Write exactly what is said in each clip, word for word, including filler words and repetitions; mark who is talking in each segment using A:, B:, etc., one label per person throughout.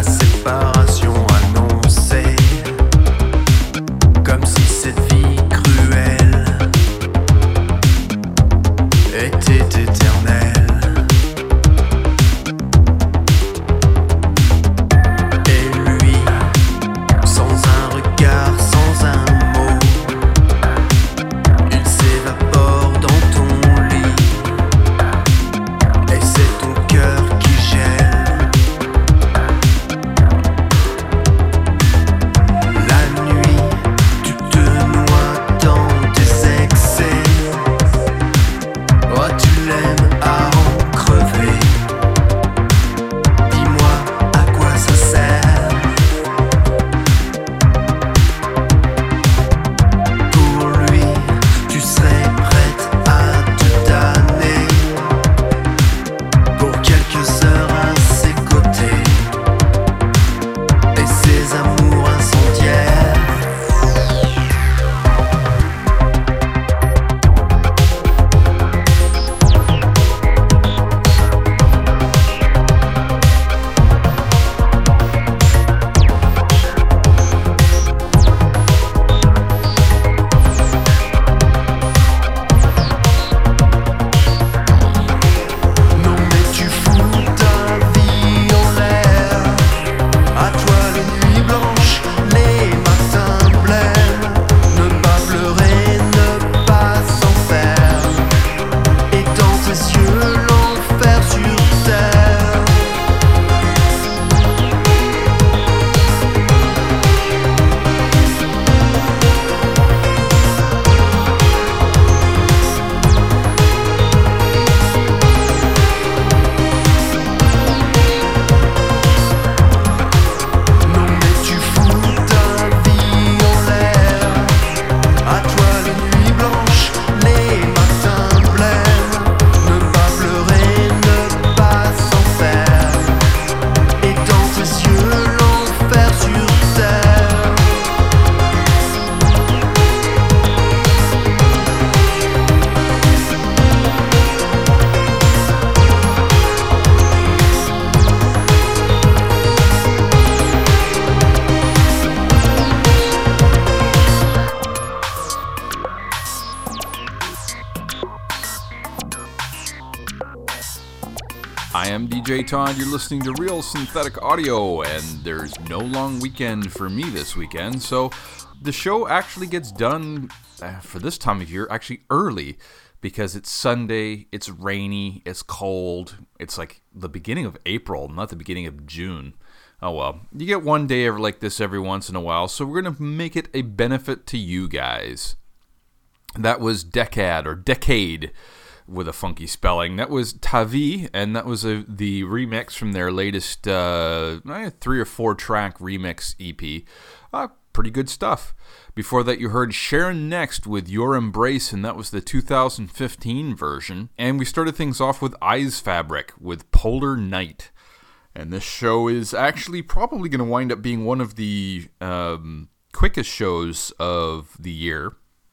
A: I am D J Todd, you're listening to Real Synthetic Audio, and there's no long weekend for me this weekend, so the show actually gets done uh, for this time of year actually early, because it's Sunday, it's rainy, it's cold, it's like the beginning of April, not the beginning of June. Oh well, you get one day like this every once in a while, so we're going to make it a benefit to you guys. That was Decade, or Decade, with a funky spelling. That was Tavi, and that was a, the remix from their latest uh, three or four track remix E P. Uh, pretty good stuff. Before that, you heard Sharon Next with Your Embrace, and that was the two thousand fifteen version. And we started things off with Eyes Fabric with Polar Night. And this show is actually probably going to wind up being one of the um, quickest shows of the year.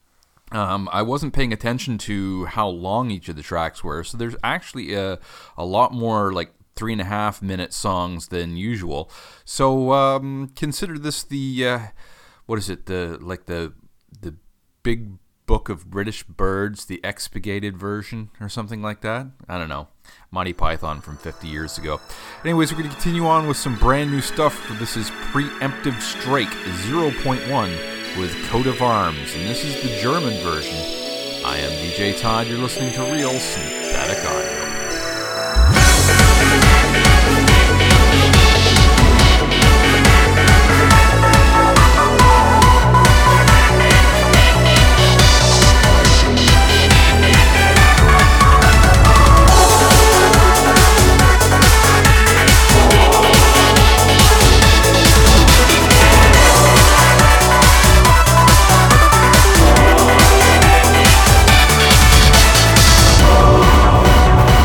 A: Um, I wasn't paying attention to how long each of the tracks were, so there's actually a, a lot more like three and a half minute songs than usual. So um, consider this the uh, what is it? The like the the big book of British birds, the expurgated version, or something like that. I don't know. Monty Python from fifty years ago. Anyways, we're going to continue on with some brand new stuff. This is Preemptive Strike zero point one. With Coat of Arms, and this is the German version. I am D J Todd, you're listening to Real Synthetic Audio.
B: Oh,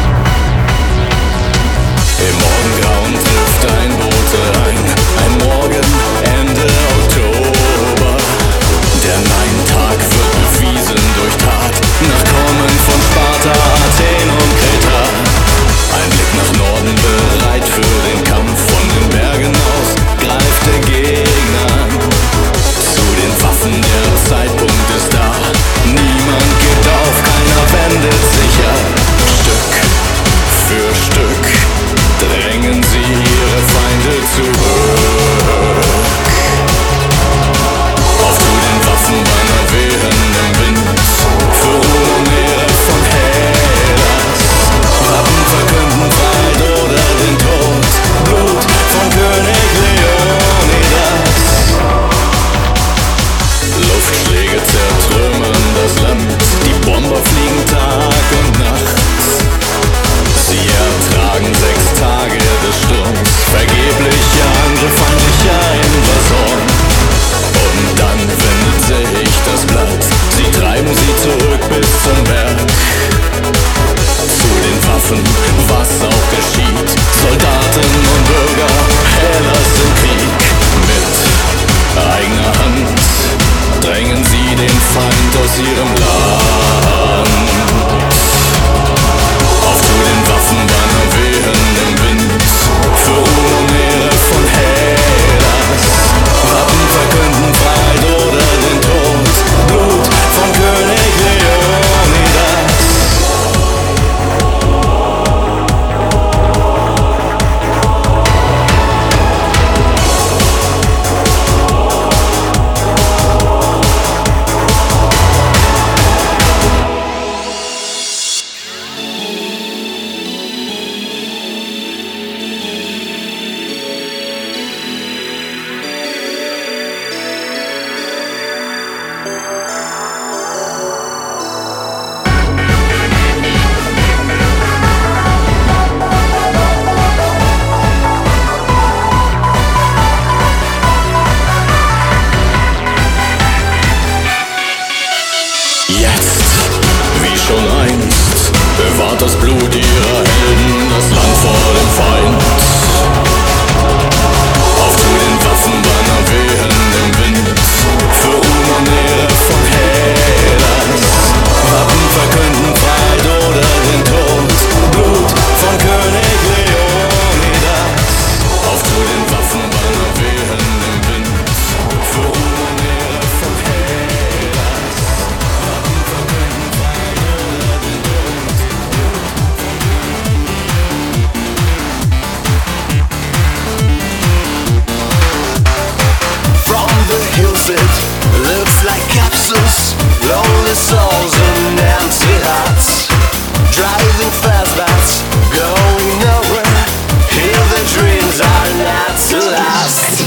B: dreams, lonely souls and empty hearts, driving fast but going nowhere. Here the dreams are not to last.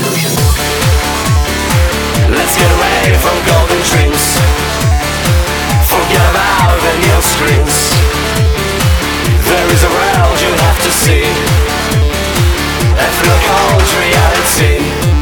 B: Let's get away from golden dreams, forget about the neon screens. There is a world you have to see, and feel the cold reality.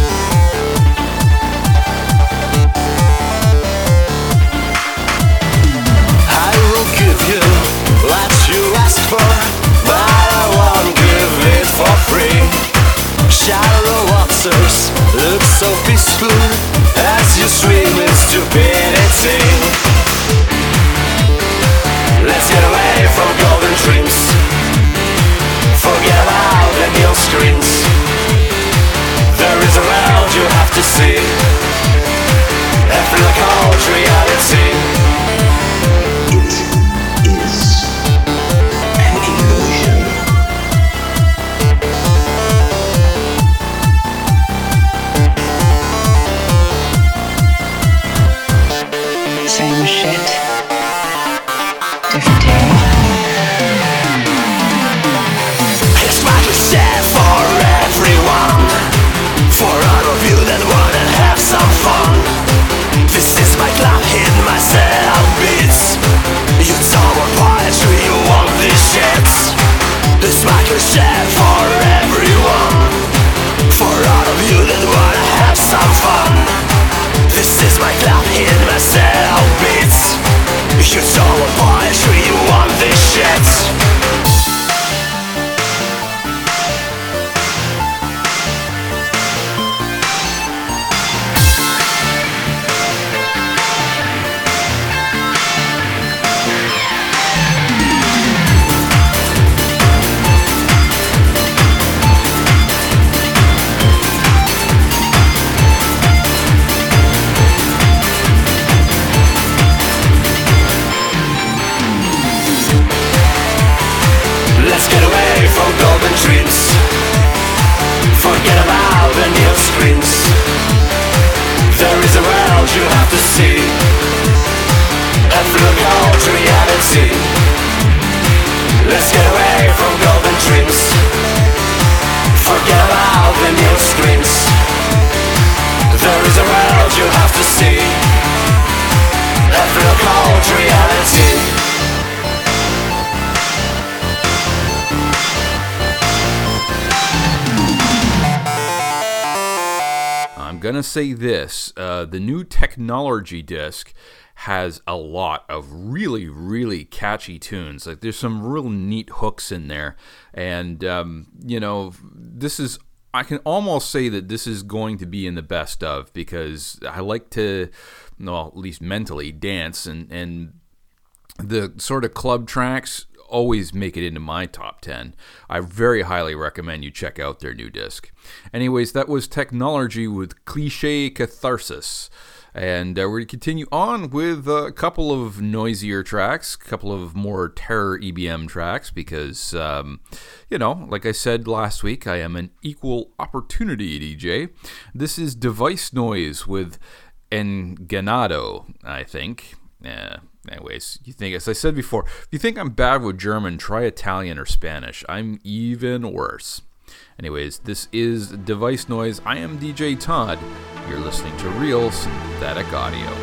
B: What you ask for, but I won't give it for free. Shallow waters look so peaceful as you swim in stupidity. Let's get away from golden dreams, forget about the neon screens. There is a world you have to see, and feel the cold reality.
C: Same shit, different day.
B: It's what we said for everyone, for all of you that wanna have some fun. This is my club, hit myself beats. You talk about poetry, you want this shit. It's my shit for everyone, for all of you that wanna have some fun. This is my club, hit myself beats. You talk about poetry, you want this shit. Golden dreams, forget about the neon screens. There is a world you have to see, and feel the cold reality. Let's get away from golden dreams, forget about the neon screens. There is a world you have to see, and feel the cold reality.
A: I'm gonna say this, uh, the new Technology disc has a lot of really, really catchy tunes. Like, there's some real neat hooks in there, and um, you know, this is, I can almost say that this is going to be in the best of, because I like to, well, at least mentally, dance, and and the sort of club tracks always make it into my top ten. I very highly recommend you check out their new disc. Anyways, that was Technology with Cliche Catharsis. And uh, we're going to continue on with a couple of noisier tracks, a couple of more terror E B M tracks, because, um, you know, like I said last week, I am an equal opportunity D J. This is Device Noise with Enganado, I think. Yeah. Anyways, you think, as I said before, if you think I'm bad with German, try Italian or Spanish. I'm even worse. Anyways, this is Device Noise. I am D J Todd. You're listening to Real Synthetic Audio.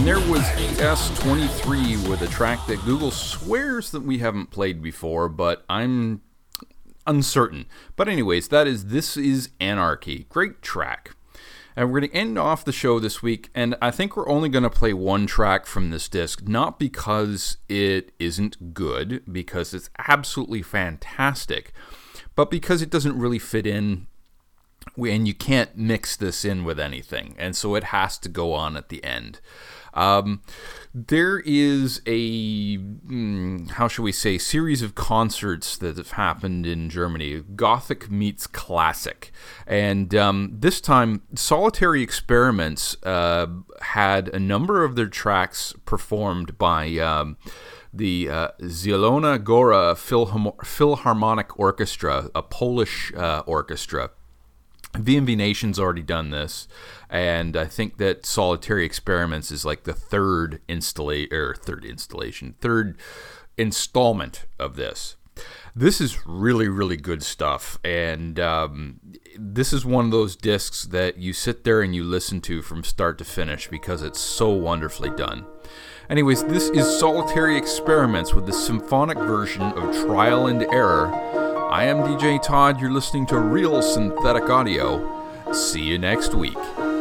A: And there was E S twenty-three with a track that Google swears that we haven't played before, but I'm uncertain. But anyways, that is This Is Anarchy. Great track. And we're going to end off the show this week, and I think we're only going to play one track from this disc, not because it isn't good, because it's absolutely fantastic, but because it doesn't really fit in, and you can't mix this in with anything, and so it has to go on at the end. Um, there is a, how shall we say, series of concerts that have happened in Germany, Gothic meets Classic. And um, this time, Solitary Experiments uh, had a number of their tracks performed by um, the uh, Zielona Góra Philharmo- Philharmonic Orchestra, a Polish uh, orchestra. V M V Nation's already done this, and I think that Solitary Experiments is like the third installa- or third installation, third installment of this. This is really, really good stuff, and um, this is one of those discs that you sit there and you listen to from start to finish because it's so wonderfully done. Anyways, this is Solitary Experiments with the symphonic version of Trial and Error. I am D J Todd. You're listening to Real Synthetic Audio. See you next week.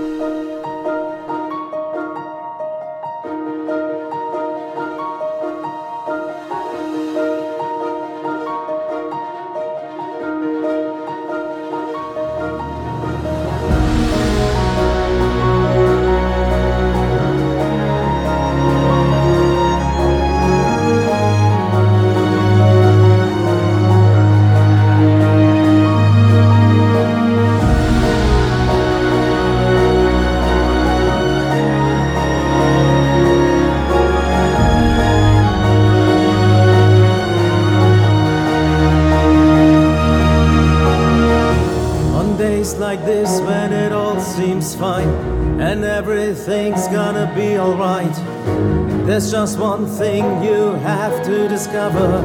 C: Like this, when it all seems fine and everything's gonna be alright, there's just one thing you have to discover.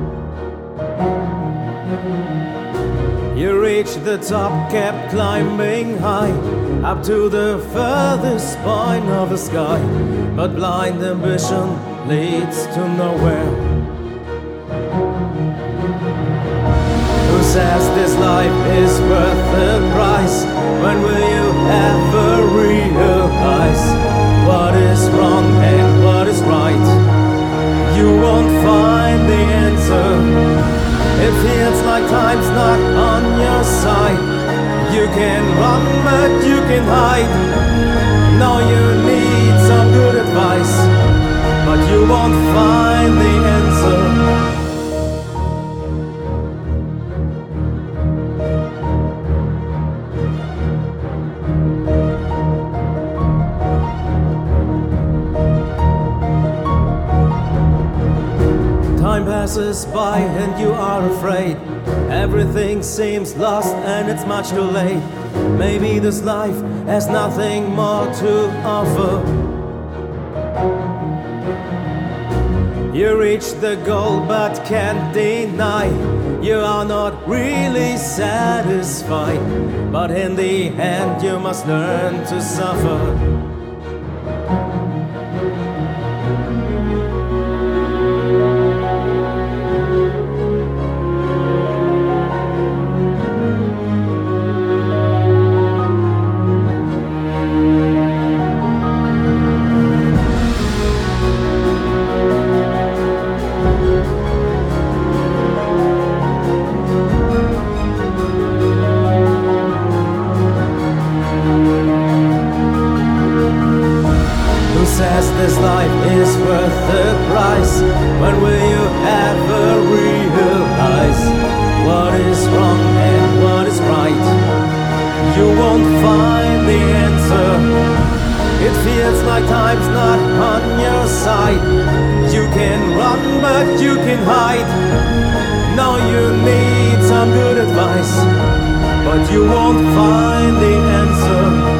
C: You reach the top, kept climbing high, up to the furthest point of the sky, but blind ambition leads to nowhere. Who says this life is worth the price? When will you ever realize what is wrong and what is right? You won't find the answer. It feels like time's not on your side. You can run but you can hide. Now you need some good advice, but you won't find the answer. Time passes by and you are afraid. Everything seems lost and it's much too late. Maybe this life has nothing more to offer. You reach the goal but can't deny you are not really satisfied. But in the end you must learn to suffer. This life is worth the price. When will you ever realize what is wrong and what is right? You won't find the answer. It feels like time's not on your side. You can run but you can hide. Now you need some good advice, but you won't find the answer.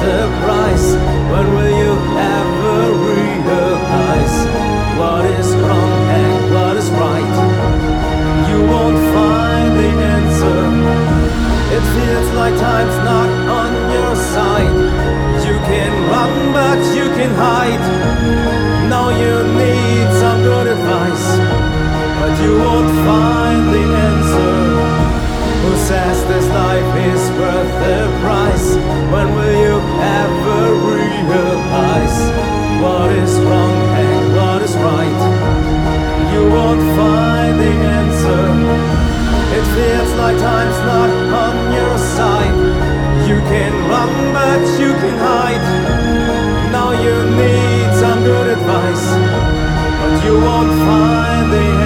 C: the price? When will you ever realize what is wrong and what is right? You won't find the answer. It feels like time's not on your side. You can run but you can hide. Now you need some good advice, but you won't find the answer. Who says this life is worth the price? When will you ever realize what is wrong and what is right? You won't find the answer. It feels like time's not on your side. You can run but you can hide. Now you need some good advice, but you won't find the